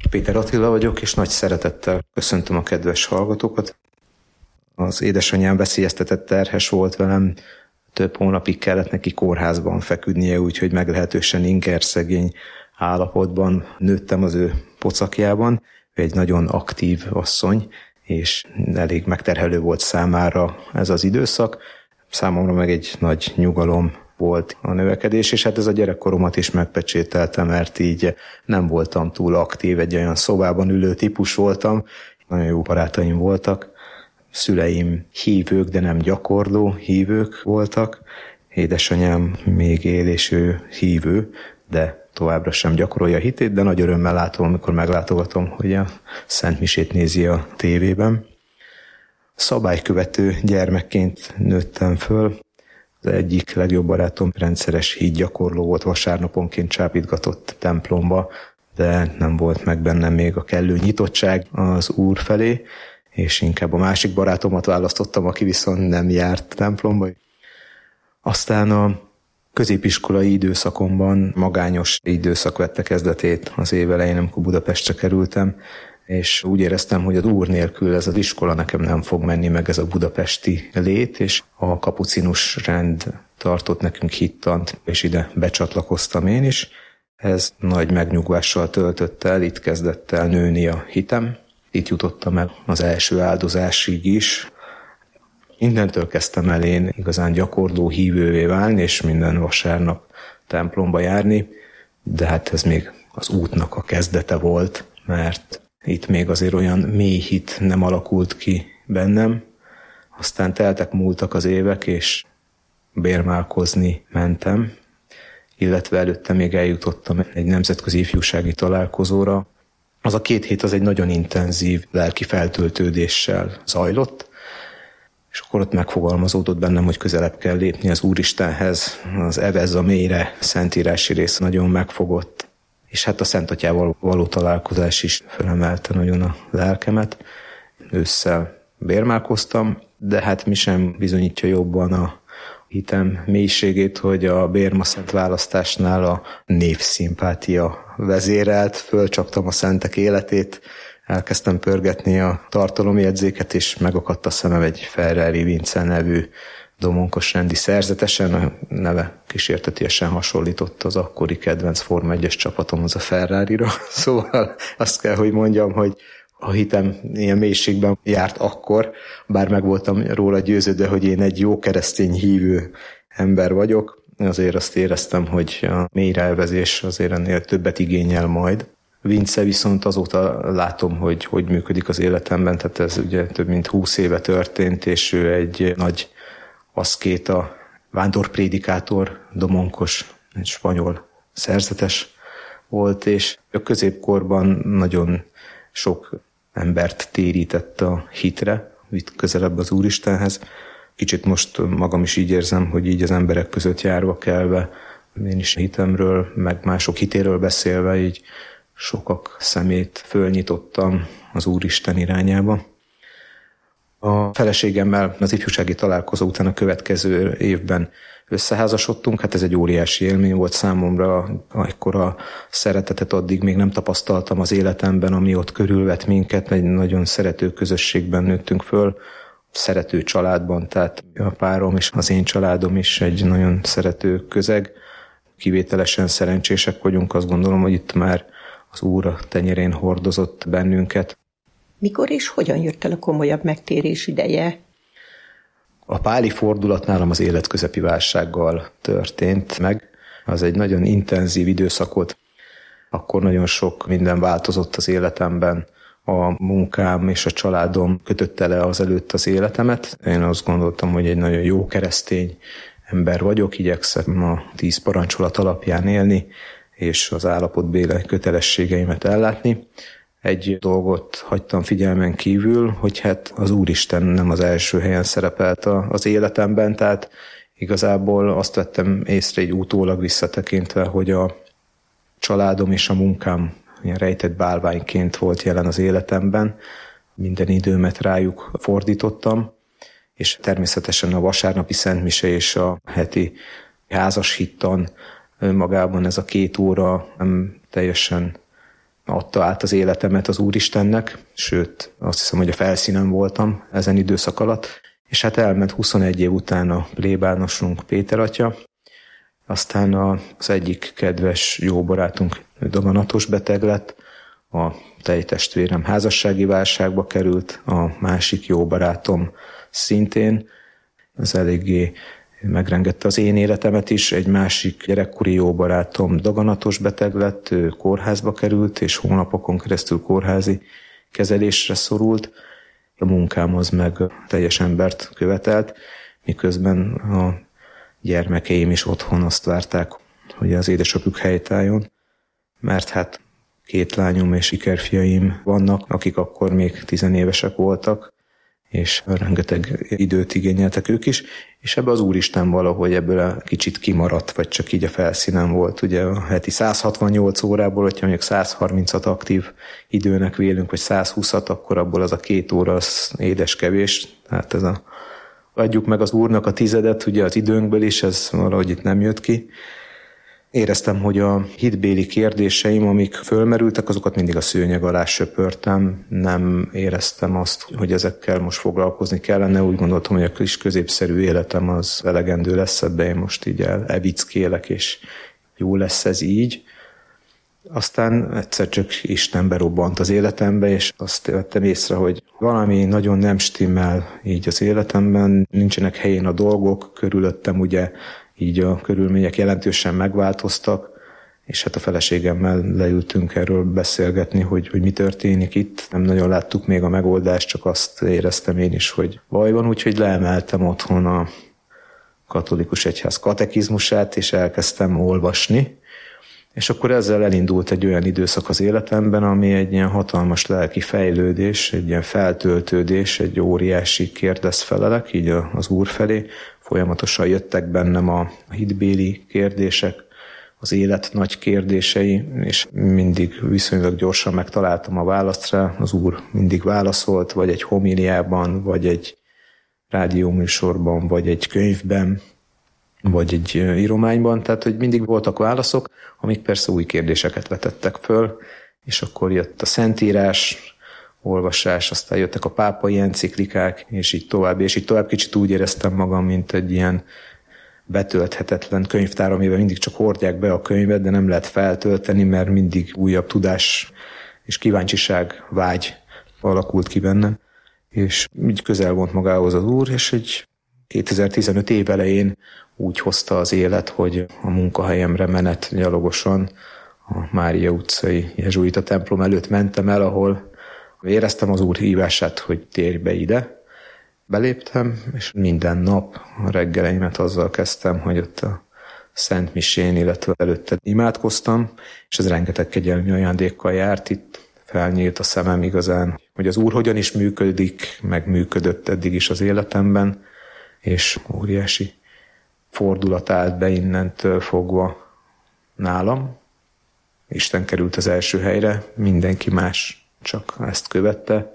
Péter Attila vagyok, és nagy szeretettel köszöntöm a kedves hallgatókat. Az édesanyám veszélyeztetett terhes volt velem, több hónapig kellett neki kórházban feküdnie, úgyhogy meglehetősen ingerszegény állapotban nőttem az ő pocakjában. Ő egy nagyon aktív asszony, és elég megterhelő volt számára ez az időszak. Számomra meg egy nagy nyugalom volt a növekedés, és hát ez a gyerekkoromat is megpecsételte, mert így nem voltam túl aktív, egy olyan szobában ülő típus voltam. Nagyon jó barátaim voltak, szüleim hívők, de nem gyakorló hívők voltak. Édesanyám még él, és ő hívő, de továbbra sem gyakorolja a hitét, de nagy örömmel látom, amikor meglátogatom, hogy a Szent Misét nézi a tévében. Szabálykövető gyermekként nőttem föl. Az egyik legjobb barátom rendszeres hídgyakorló volt, vasárnaponként csábítgatott templomba, de nem volt meg bennem még a kellő nyitottság az Úr felé, és inkább a másik barátomat választottam, aki viszont nem járt templomba. Aztán a középiskolai időszakomban magányos időszak vette kezdetét az év elején, amikor Budapestre kerültem, és úgy éreztem, hogy az Úr nélkül ez az iskola nekem nem fog menni, meg ez a budapesti lét, és a kapucinus rend tartott nekünk hittant, és ide becsatlakoztam én is. Ez nagy megnyugvással töltött el, itt kezdett el nőni a hitem. Itt jutottam el az első áldozásig is. Innentől kezdtem el én igazán gyakorló hívővé válni, és minden vasárnap templomba járni, de hát ez még az útnak a kezdete volt, mert itt még azért olyan mély hit nem alakult ki bennem. Aztán múltak az évek, és bérmálkozni mentem, illetve előtte még eljutottam egy nemzetközi ifjúsági találkozóra. Az a 2 hét az egy nagyon intenzív lelki feltöltődéssel zajlott, és akkor ott megfogalmazódott bennem, hogy közelebb kell lépni az Úristenhez. Az Evez a mélyre szentírási rész nagyon megfogott, és hát a Szent Atyával való találkozás is felemelte nagyon a lelkemet. Ősszel bérmálkoztam, de hát mi sem bizonyítja jobban a hitem mélységét, hogy a bérmaszent választásnál a névszimpátia vezérelt, fölcsaptam a szentek életét, elkezdtem pörgetni a tartalomjegyzéket, és megakadt a szemem egy Ferrari Vince nevű domonkos rendi szerzetesen, a neve kísértetiesen hasonlított az akkori kedvenc Forma 1-es csapatomhoz, a Ferrarira. Szóval azt kell, hogy mondjam, hogy a hitem ilyen mélységben járt akkor, bár meg voltam róla győződve, hogy én egy jó keresztény hívő ember vagyok, azért azt éreztem, hogy a mély ráövezés azért ennél többet igényel majd. Vince viszont azóta látom, hogy működik az életemben, tehát ez ugye több mint 20 éve történt, és ő egy nagy aszkéta, vándorprédikátor, domonkos, egy spanyol szerzetes volt, és a középkorban nagyon sok embert térített a hitre, itt közelebb az Úristenhez. Kicsit most magam is így érzem, hogy így az emberek között járva kelve, én is hitemről, meg mások hitéről beszélve, így sokak szemét fölnyitottam az Úristen irányába. A feleségemmel az ifjúsági találkozó után a következő évben összeházasodtunk, hát ez egy óriási élmény volt számomra, akkora szeretetet addig még nem tapasztaltam az életemben, ami ott körülvett minket, egy nagyon szerető közösségben nőttünk föl, szerető családban, tehát a párom és az én családom is egy nagyon szerető közeg, kivételesen szerencsések vagyunk, azt gondolom, hogy itt már az Úr a tenyerén hordozott bennünket. Mikor és hogyan jött el a komolyabb megtérés ideje? A páli fordulat nálam az életközepi válsággal történt meg. Az egy nagyon intenzív időszak volt. Akkor nagyon sok minden változott az életemben. A munkám és a családom kötötte le azelőtt az életemet. Én azt gondoltam, hogy egy nagyon jó keresztény ember vagyok, igyekszem a 10 parancsolat alapján élni, és az állapotbéli kötelességeimet ellátni. Egy dolgot hagytam figyelmen kívül, hogy hát az Úristen nem az első helyen szerepelt az életemben, tehát igazából azt vettem észre így utólag visszatekintve, hogy a családom és a munkám ilyen rejtett bálványként volt jelen az életemben, minden időmet rájuk fordítottam, és természetesen a vasárnapi szentmise és a heti házas hittan önmagában ez a 2 óra nem teljesen adta át az életemet az Úristennek, sőt, azt hiszem, hogy a felszínen voltam ezen időszak alatt, és hát elment 21 év után a plébánosunk Péter atya, aztán az egyik kedves jó barátunk daganatos beteg lett, a tejtestvérem házassági válságba került, a másik jó barátom szintén, ez eléggé megrengette az én életemet is, egy másik gyerekkori jó barátom daganatos beteg lett, ő kórházba került, és hónapokon keresztül kórházi kezelésre szorult. A munkám az meg teljes embert követelt, miközben a gyermekeim is otthon azt várták, hogy az édesapjuk helytálljon, mert hát 2 lányom és ikerfiaim vannak, akik akkor még 10 évesek voltak, és rengeteg időt igényeltek ők is, és ebbe az Úristen valahogy ebből kicsit kimaradt, vagy csak így a felszínen volt. Ugye a heti 168 órából, hogyha még 130-at aktív időnek vélünk, vagy 120-at, akkor abból az a 2 óra az édes kevés. Tehát ez adjuk meg az Úrnak a 10, ugye az időnkből is, ez valahogy itt nem jött ki. Éreztem, hogy a hitbéli kérdéseim, amik fölmerültek, azokat mindig a szőnyeg alá söpörtem. Nem éreztem azt, hogy ezekkel most foglalkozni kellene. Úgy gondoltam, hogy a kis középszerű életem az elegendő lesz, ebbe én most így elvickélek, és jó lesz ez így. Aztán egyszer csak Isten berobbant az életembe, és azt vettem észre, hogy valami nagyon nem stimmel így az életemben, nincsenek helyén a dolgok, körülöttem ugye így a körülmények jelentősen megváltoztak, és hát a feleségemmel leültünk erről beszélgetni, hogy mi történik itt. Nem nagyon láttuk még a megoldást, csak azt éreztem én is, hogy baj van, úgyhogy leemeltem otthon a katolikus egyház katekizmusát, és elkezdtem olvasni. És akkor ezzel elindult egy olyan időszak az életemben, ami egy ilyen hatalmas lelki fejlődés, egy ilyen feltöltődés, egy óriási kérdezfelelek, így az Úr felé. Folyamatosan jöttek bennem a hitbéli kérdések, az élet nagy kérdései, és mindig viszonylag gyorsan megtaláltam a választ rá. Az Úr mindig válaszolt, vagy egy homíliában, vagy egy rádióműsorban, vagy egy könyvben, vagy egy írományban, tehát hogy mindig voltak válaszok, amik persze új kérdéseket vetettek föl, és akkor jött a Szentírás, olvasás, aztán jöttek a pápai enciklikák, és így tovább, kicsit úgy éreztem magam, mint egy ilyen betölthetetlen könyvtár, amivel mindig csak hordják be a könyvet, de nem lehet feltölteni, mert mindig újabb tudás és kíváncsiság, vágy alakult ki bennem, és így közel volt magához az Úr, és egy 2015 év elején úgy hozta az élet, hogy a munkahelyemre menet gyalogosan a Mária utcai jezsuita templom előtt mentem el, ahol éreztem az Úr hívását, hogy térj be ide. Beléptem, és minden nap a reggeleimet azzal kezdtem, hogy ott a Szent Misén, illetve előtte imádkoztam, és ez rengeteg kegyelmi ajándékkal járt. Itt felnyílt a szemem igazán, hogy az Úr hogyan is működik, meg működött eddig is az életemben, és óriási fordulat állt be innentől fogva nálam. Isten került az első helyre, mindenki más csak ezt követte,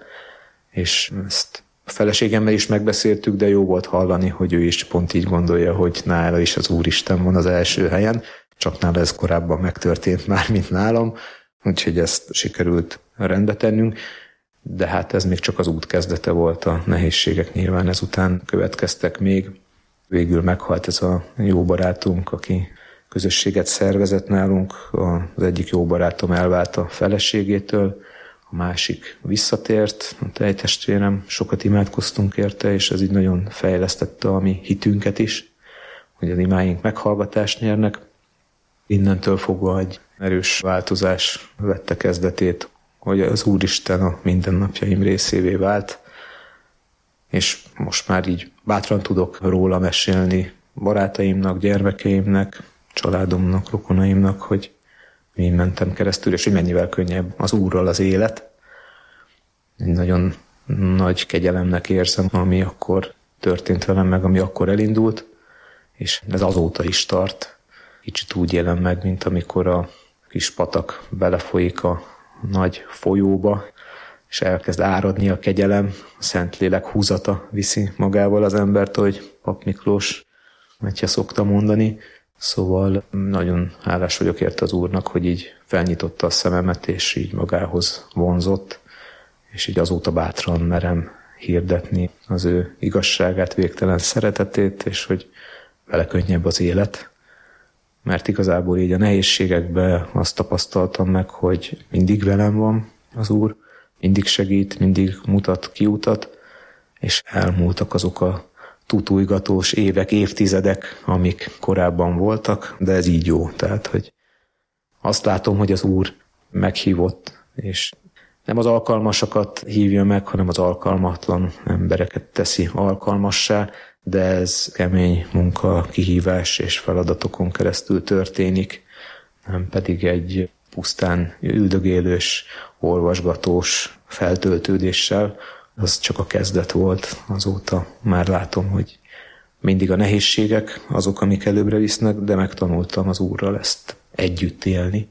és ezt a feleségemmel is megbeszéltük, de jó volt hallani, hogy ő is pont így gondolja, hogy nála is az Úristen van az első helyen, csak nála ez korábban megtörtént már, mint nálam, úgyhogy ezt sikerült rendbe tennünk, de hát ez még csak az út kezdete volt, a nehézségek nyilván ezután következtek még. Végül meghalt ez a jó barátunk, aki közösséget szervezett nálunk, az egyik jó barátom elvált a feleségétől, a másik visszatért, a tejtestvérem, sokat imádkoztunk érte, és ez így nagyon fejlesztette a mi hitünket is, hogy az imáink meghallgatást nyernek. Innentől fogva egy erős változás vette kezdetét, hogy az Úristen a mindennapjaim részévé vált, és most már így bátran tudok róla mesélni barátaimnak, gyermekeimnek, családomnak, rokonaimnak, hogy mi mentem keresztül, és hogy mennyivel könnyebb az Úrral az élet. Egy nagyon nagy kegyelemnek érzem, ami akkor történt velem meg, ami akkor elindult, és ez azóta is tart. Kicsit úgy élem meg, mint amikor a kis patak belefolyik a nagy folyóba, és elkezd áradni a kegyelem, a Szentlélek húzata viszi magával az embert, ahogy Pap Miklós Metye szokta mondani. Szóval nagyon hálás vagyok érte az Úrnak, hogy így felnyitotta a szememet, és így magához vonzott, és így azóta bátran merem hirdetni az ő igazságát, végtelen szeretetét, és hogy vele könnyebb az élet. Mert igazából így a nehézségekben azt tapasztaltam meg, hogy mindig velem van az Úr, mindig segít, mindig mutat kiutat, és elmúltak azok a tutújgatós évek, évtizedek, amik korábban voltak, de ez így jó. Tehát, hogy azt látom, hogy az Úr meghívott, és nem az alkalmasakat hívja meg, hanem az alkalmatlan embereket teszi alkalmassá, de ez kemény munka, kihívás és feladatokon keresztül történik, nem pedig egy pusztán üldögélős, olvasgatós feltöltődéssel. Az csak a kezdet volt, azóta már látom, hogy mindig a nehézségek azok, amik előbbre visznek, de megtanultam az Úrral ezt együtt élni.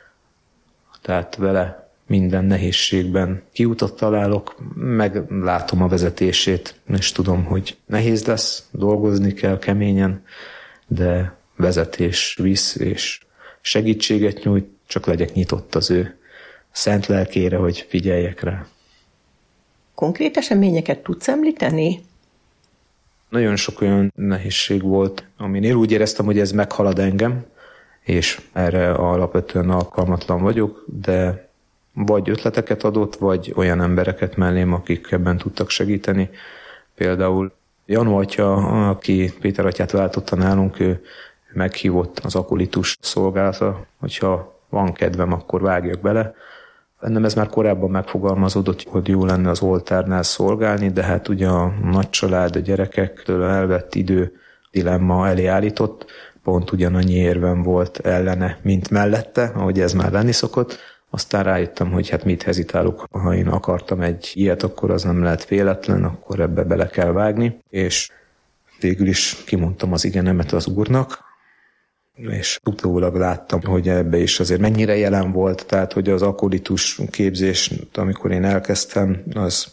Tehát vele minden nehézségben kiutat találok, meglátom a vezetését, és tudom, hogy nehéz lesz, dolgozni kell keményen, de vezetés visz, és segítséget nyújt, csak legyek nyitott az ő szent lelkére, hogy figyeljek rá. Konkrét eseményeket tudsz említeni? Nagyon sok olyan nehézség volt, amin én úgy éreztem, hogy ez meghalad engem, és erre alapvetően alkalmatlan vagyok, de vagy ötleteket adott, vagy olyan embereket mellém, akik ebben tudtak segíteni. Például Janu atya, aki Péter atyát váltotta nálunk, ő meghívott az akolitus szolgálata, hogyha van kedvem, akkor vágjak bele. Bennem ez már korábban megfogalmazódott, hogy jó lenne az oltárnál szolgálni, de hát ugye a nagy család, a gyerekektől elvett idő dilemma elé állított, pont ugyanannyi érvem volt ellene, mint mellette, ahogy ez már lenni szokott. Aztán rájöttem, hogy hát mit hezitálok, ha én akartam egy ilyet, akkor az nem lehet véletlen, akkor ebbe bele kell vágni, és végül is kimondtam az igenemet az Úrnak, és utólag láttam, hogy ebbe is azért mennyire jelen volt, tehát hogy az akolitus képzés, amikor én elkezdtem, az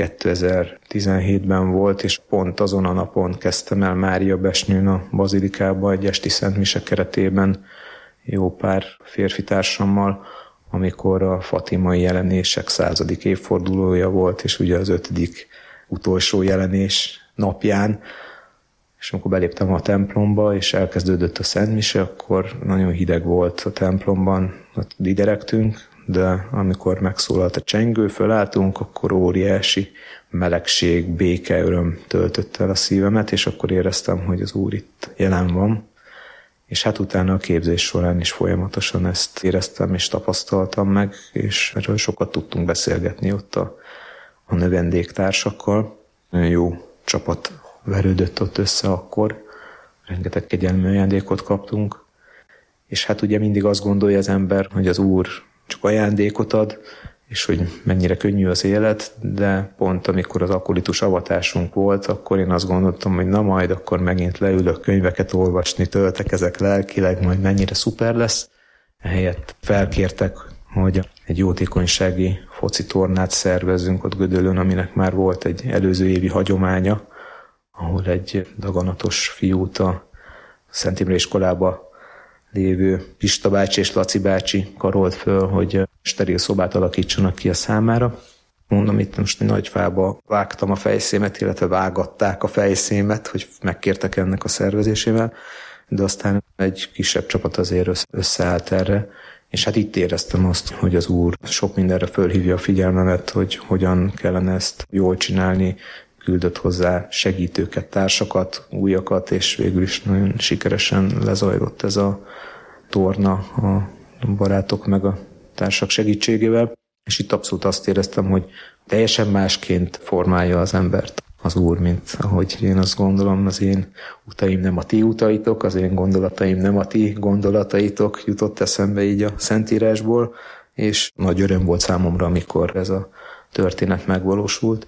2017-ben volt, és pont azon a napon kezdtem el Mária Besnőn a bazilikába egy esti szentmise keretében jó pár férfi társammal, amikor a fatimai jelenések 100. évfordulója volt, és ugye az 5. utolsó jelenés napján, és amikor beléptem a templomba, és elkezdődött a szentmise, akkor nagyon hideg volt a templomban, ott dideregtünk, de amikor megszólalt a csengő, fölálltunk, akkor óriási melegség, béke, öröm töltött el a szívemet, és akkor éreztem, hogy az Úr itt jelen van. És hát utána a képzés során is folyamatosan ezt éreztem és tapasztaltam meg, és erről sokat tudtunk beszélgetni ott a növendéktársakkal. Nagyon jó csapat verődött ott össze akkor, rengeteg kegyelmi ajándékot kaptunk, és hát ugye mindig azt gondolja az ember, hogy az Úr csak ajándékot ad, és hogy mennyire könnyű az élet, de pont amikor az akolitus avatásunk volt, akkor én azt gondoltam, hogy na majd akkor megint leülök könyveket olvasni, töltekezek lelkileg, majd mennyire szuper lesz. Ehelyett felkértek, hogy egy jótékonysági foci tornát szervezzünk ott Gödöllőn, aminek már volt egy előző évi hagyománya, ahol egy daganatos fiút a Szent Imre iskolába lévő Pista bácsi és Laci bácsi karolt föl, hogy steril szobát alakítsanak ki a számára. Mondom, itt most egy nagy fába vágtam a fejszémet, illetve vágatták a fejszémet, hogy megkértek ennek a szervezésével, de aztán egy kisebb csapat azért összeállt erre, és hát itt éreztem azt, hogy az Úr sok mindenre fölhívja a figyelmemet, hogy hogyan kellene ezt jól csinálni, küldött hozzá segítőket, társakat, újakat, és végül is nagyon sikeresen lezajlott ez a torna a barátok meg a társak segítségével. És itt abszolút azt éreztem, hogy teljesen másként formálja az embert az Úr, mint ahogy én azt gondolom, az én utaim nem a ti utaitok, az én gondolataim nem a ti gondolataitok, jutott eszembe így a Szentírásból, és nagy öröm volt számomra, amikor ez a történet megvalósult.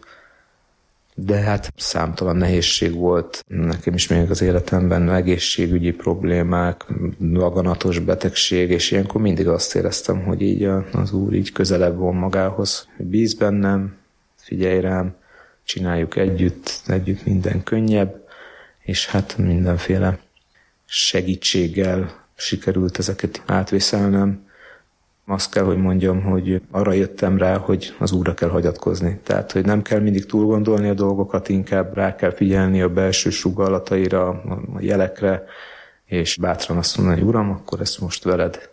De hát számtalan nehézség volt nekem is még az életemben, egészségügyi problémák, daganatos betegség, és ilyenkor mindig azt éreztem, hogy így az Úr így közelebb van magához, hogy bíz bennem, figyelj rám, csináljuk együtt minden könnyebb, és hát mindenféle segítséggel sikerült ezeket átvészelnem. Azt kell, hogy mondjam, hogy arra jöttem rá, hogy az Úrra kell hagyatkozni. Tehát, hogy nem kell mindig túl gondolni a dolgokat, inkább rá kell figyelni a belső sugallataira, a jelekre, és bátran azt mondani, hogy Uram, akkor ezt most veled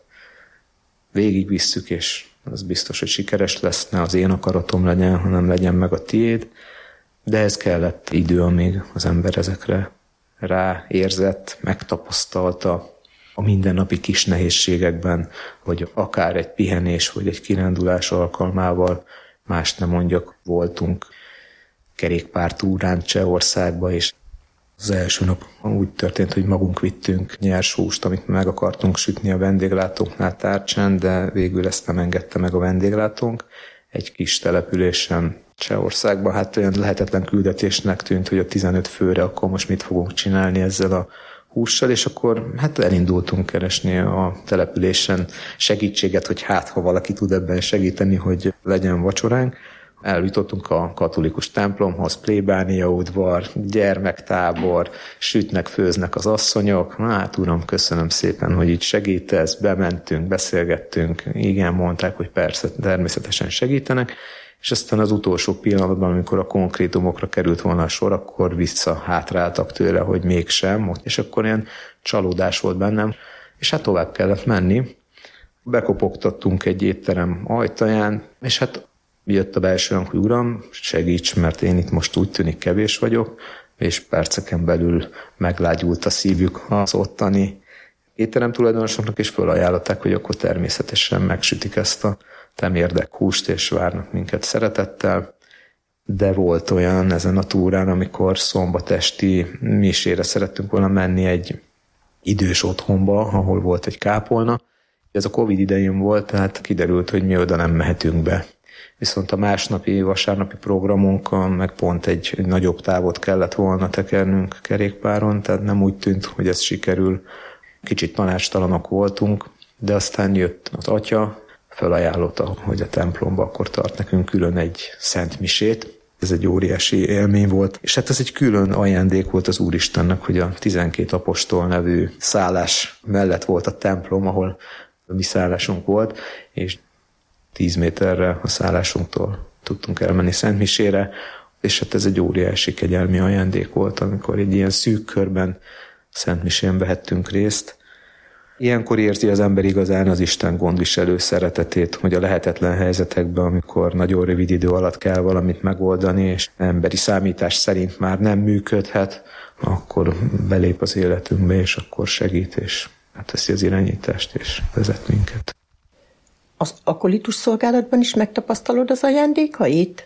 végigvisszük, és az biztos, hogy sikeres lesz, ne az én akaratom legyen, hanem legyen meg a tiéd. De ez kellett idő, amíg az ember ezekre ráérzett, megtapasztalta a mindennapi kis nehézségekben, vagy akár egy pihenés, vagy egy kirándulás alkalmával, mást nem mondjak, voltunk kerékpártúrán Csehországba, és az első nap úgy történt, hogy magunk vittünk nyers húst, amit meg akartunk sütni a vendéglátónknál tárcsán, de végül ezt nem engedte meg a vendéglátónk. Egy kis településen Csehországban, hát olyan lehetetlen küldetésnek tűnt, hogy a 15 főre akkor most mit fogunk csinálni ezzel a hússal, és akkor hát elindultunk keresni a településen segítséget, hogy hát ha valaki tud ebben segíteni, hogy legyen vacsoránk. Eljutottunk a katolikus templomhoz, plébánia udvar, gyermektábor, sütnek, főznek az asszonyok. Hát Uram, köszönöm szépen, hogy így segítesz, bementünk, beszélgettünk, igen, mondták, hogy persze, természetesen segítenek, és aztán az utolsó pillanatban, amikor a konkrétumokra került volna a sor, akkor hátráltak tőle, hogy mégsem, és akkor ilyen csalódás volt bennem, és hát tovább kellett menni. Bekopogtattunk egy étterem ajtaján, és hát jött a belső hang, hogy Uram, segíts, mert én itt most úgy tűnik kevés vagyok, és perceken belül meglágyult a szívük az ottani étterem tulajdonosoknak, és felajánlották, hogy akkor természetesen megsütik ezt a temérdek húst, és várnak minket szeretettel. De volt olyan ezen a túrán, amikor szombat esti misére szerettünk volna menni egy idős otthonba, ahol volt egy kápolna. Ez a Covid idején volt, tehát kiderült, hogy mi oda nem mehetünk be. Viszont a másnapi, vasárnapi programunkon meg pont egy nagyobb távot kellett volna tekernünk kerékpáron, tehát nem úgy tűnt, hogy ez sikerül. Kicsit tanácstalanok voltunk, de aztán jött az atya, felajánlotta, hogy a templomba akkor tart nekünk külön egy szent misét. Ez egy óriási élmény volt, és hát ez egy külön ajándék volt az Úristennek, hogy a 12 apostol nevű szállás mellett volt a templom, ahol a mi szállásunk volt, és 10 méterre a szállásunktól tudtunk elmenni szentmisére, és hát ez egy óriási kegyelmi ajándék volt, amikor egy ilyen szűk körben szentmisén vehettünk részt. Ilyenkor érzi az ember igazán az Isten gondviselő szeretetét, hogy a lehetetlen helyzetekben, amikor nagyon rövid idő alatt kell valamit megoldani, és emberi számítás szerint már nem működhet, akkor belép az életünkbe, és akkor segít, és átveszi az irányítást, és vezet minket. Az akolitus szolgálatban is megtapasztalod az ajándékait?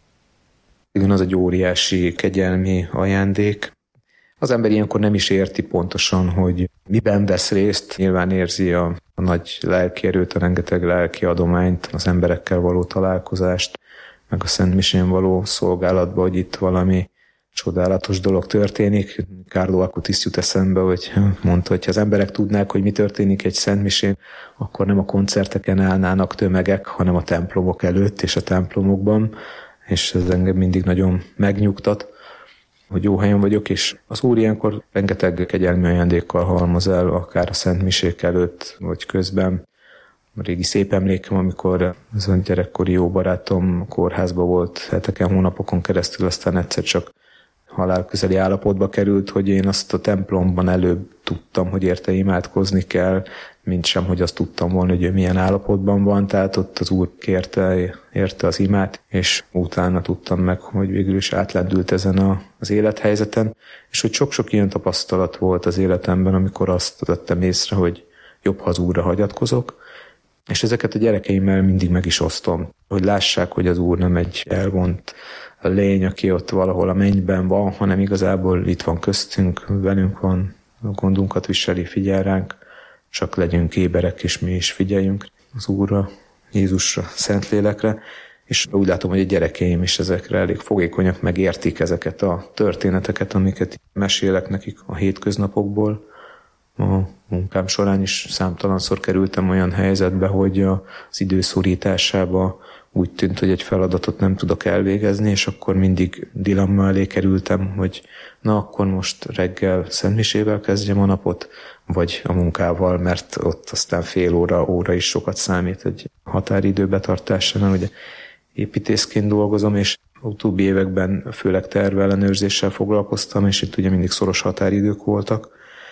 Igen, az egy óriási kegyelmi ajándék. Az ember ilyenkor nem is érti pontosan, hogy miben vesz részt. Nyilván érzi a nagy lelki erőt, a rengeteg lelki adományt, az emberekkel való találkozást, meg a Szent Misén való szolgálatban, hogy itt valami csodálatos dolog történik. Carlo Acutis jut eszembe, hogy mondta, hogy ha az emberek tudnák, hogy mi történik egy Szent Misén, akkor nem a koncerteken állnának tömegek, hanem a templomok előtt és a templomokban, és ez engem mindig nagyon megnyugtat, hogy jó helyen vagyok, és az Úr ilyenkor rengeteg kegyelmi ajándékkal halmoz el, akár a Szent Misék előtt, vagy közben. A régi szép emlékem, amikor az a gyerekkori jó barátom kórházba volt heteken, hónapokon keresztül, aztán egyszer csak halálközeli állapotba került, hogy én azt a templomban előbb tudtam, hogy érte imádkozni kell, mint sem, hogy azt tudtam volna, hogy ő milyen állapotban van, tehát ott az Úr érte az imát, és utána tudtam meg, hogy végül is átlendült ezen az élethelyzeten, és hogy sok-sok ilyen tapasztalat volt az életemben, amikor azt vettem észre, hogy jobb, ha az Úrra hagyatkozok, és ezeket a gyerekeimmel mindig meg is osztom, hogy lássák, hogy az Úr nem egy elvont lény, aki ott valahol a mennyben van, hanem igazából itt van köztünk, velünk van, a gondunkat viseli, figyel ránk, csak legyünk éberek, és mi is figyeljünk az Úrra, Jézusra, Szentlélekre, és úgy látom, hogy a gyerekeim is ezekre elég fogékonyak, megértik ezeket a történeteket, amiket mesélek nekik a hétköznapokból. A munkám során is számtalanszor kerültem olyan helyzetbe, hogy az időszorításába úgy tűnt, hogy egy feladatot nem tudok elvégezni, és akkor mindig dilemma elé kerültem, hogy na akkor most reggel szentmisével kezdjem a napot, vagy a munkával, mert ott aztán fél óra is sokat számít egy határidő betartásánál. Ugye építészként dolgozom, és utóbbi években főleg tervellenőrzéssel foglalkoztam, és itt ugye mindig szoros határidők voltak.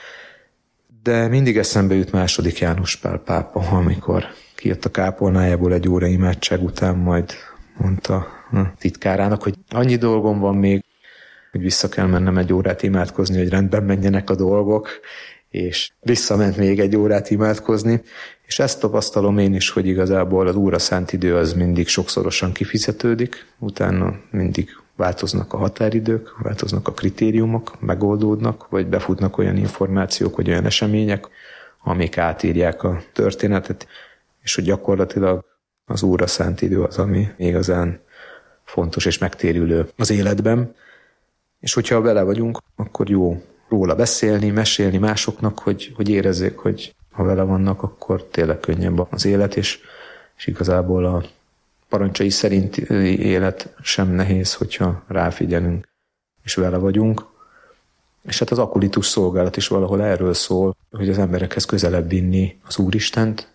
De mindig eszembe jut II. János Pál pápa, amikor kijött a kápolnájából egy óra imádság után, majd mondta a titkárának, hogy annyi dolgom van még, hogy vissza kell mennem egy órát imádkozni, hogy rendben menjenek a dolgok, és visszament még egy órát imádkozni, és ezt tapasztalom én is, hogy igazából az óra szánt idő az mindig sokszorosan kifizetődik, utána mindig változnak a határidők, változnak a kritériumok, megoldódnak, vagy befutnak olyan információk, vagy olyan események, amik átírják a történetet, és hogy gyakorlatilag az óra szánt idő az, ami igazán fontos és megtérülő az életben. És hogyha vele vagyunk, akkor jó róla beszélni, mesélni másoknak, hogy érezzék, hogy ha vele vannak, akkor tényleg könnyebb az élet, és igazából a parancsai szerinti élet sem nehéz, hogyha ráfigyelünk, és vele vagyunk. És hát az akolitus szolgálat is valahol erről szól, hogy az emberekhez közelebb vinni az Úristent.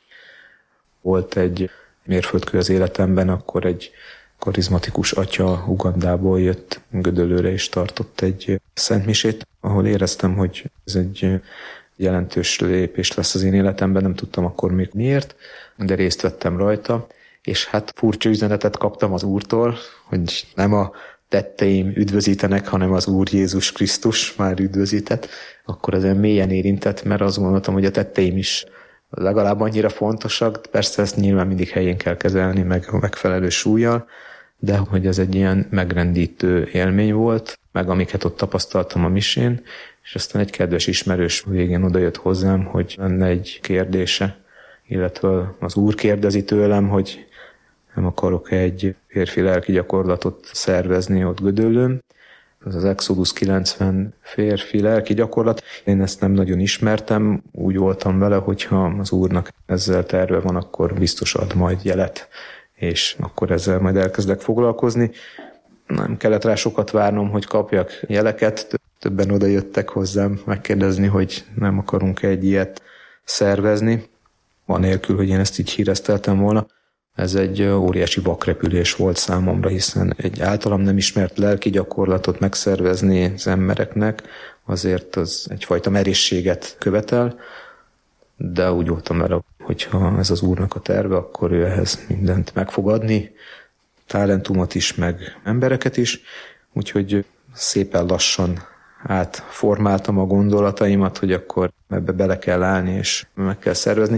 Volt egy mérföldkő az életemben, akkor egy karizmatikus atya Ugandából jött Gödöllőre, és tartott egy szentmisét, ahol éreztem, hogy ez egy jelentős lépés lesz az én életemben, nem tudtam akkor még miért, de részt vettem rajta, és hát furcsa üzenetet kaptam az Úrtól, hogy nem a tetteim üdvözítenek, hanem az Úr Jézus Krisztus már üdvözített, akkor ezen mélyen érintett, mert azt gondoltam, hogy a tetteim is legalább annyira fontosak, persze ezt nyilván mindig helyén kell kezelni, meg a megfelelő súllyal, de hogy ez egy ilyen megrendítő élmény volt, meg amiket ott tapasztaltam a misén, és aztán egy kedves ismerős végén odajött hozzám, hogy lenne egy kérdése, illetve az Úr kérdezi tőlem, hogy nem akarok egy férfi lelki gyakorlatot szervezni ott Gödöllőn. Ez az Exodus 90 férfi lelki gyakorlat. Én ezt nem nagyon ismertem, úgy voltam vele, hogyha az Úrnak ezzel terve van, akkor biztos ad majd jelet, és akkor ezzel majd elkezdek foglalkozni. Nem kellett rá sokat várnom, hogy kapjak jeleket. Többen oda jöttek hozzám megkérdezni, hogy nem akarunk egy ilyet szervezni, anélkül, hogy én ezt így híreszteltem volna. Ez egy óriási vakrepülés volt számomra, hiszen egy általam nem ismert lelki gyakorlatot megszervezni az embereknek, azért az egyfajta merészséget követel, de úgy voltam vele, hogyha ez az Úrnak a terve, akkor ő ehhez mindent meg fog adni, talentumot is, meg embereket is, úgyhogy szépen lassan átformáltam a gondolataimat, hogy akkor ebbe bele kell állni, és meg kell szervezni.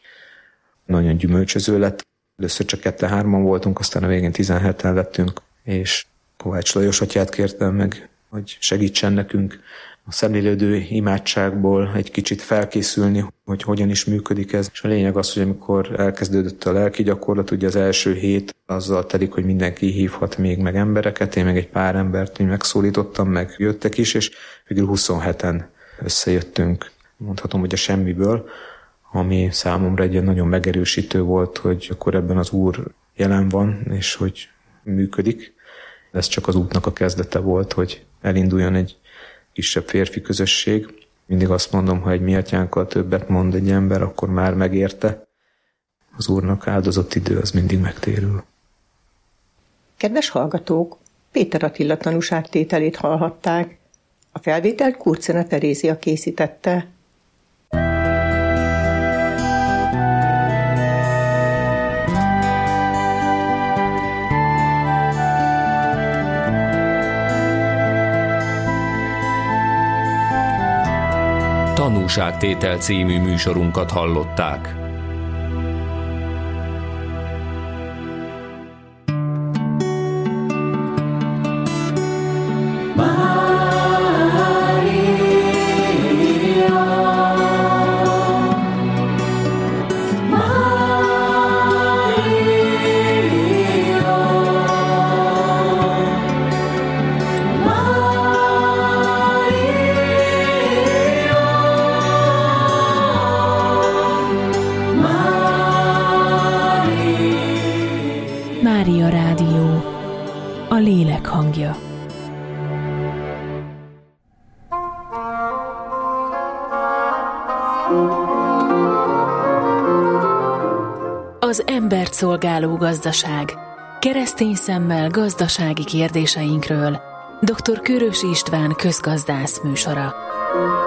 Nagyon gyümölcsöző lett. Először csak 2-3 voltunk, aztán a végén 17-en lettünk, és Kovács Lajos atyát kértem meg, hogy segítsen nekünk a szemlélődő imádságból egy kicsit felkészülni, hogy hogyan is működik ez. És a lényeg az, hogy amikor elkezdődött a lelki gyakorlat, ugye az első hét azzal telik, hogy mindenki hívhat még meg embereket, én meg egy pár embert megszólítottam, meg jöttek is, és végül 27-en összejöttünk, mondhatom, hogy a semmiből, ami számomra egy nagyon megerősítő volt, hogy akkor ebben az Úr jelen van, és hogy működik. Ez csak az útnak a kezdete volt, hogy elinduljon egy kisebb férfi közösség. Mindig azt mondom, ha egy mi atyánkkal többet mond egy ember, akkor már megérte. Az Úrnak áldozott idő, az mindig megtérül. Kedves hallgatók, Péter Attila tanúságtételét hallhatták. A felvételt Kurcena Terézia készítette. Tanúságtétel című műsorunkat hallották. Mária Rádió, a lélek hangja. Az embert szolgáló gazdaság. Keresztény szemmel gazdasági kérdéseinkről. Dr. Kőrösi István közgazdász műsora.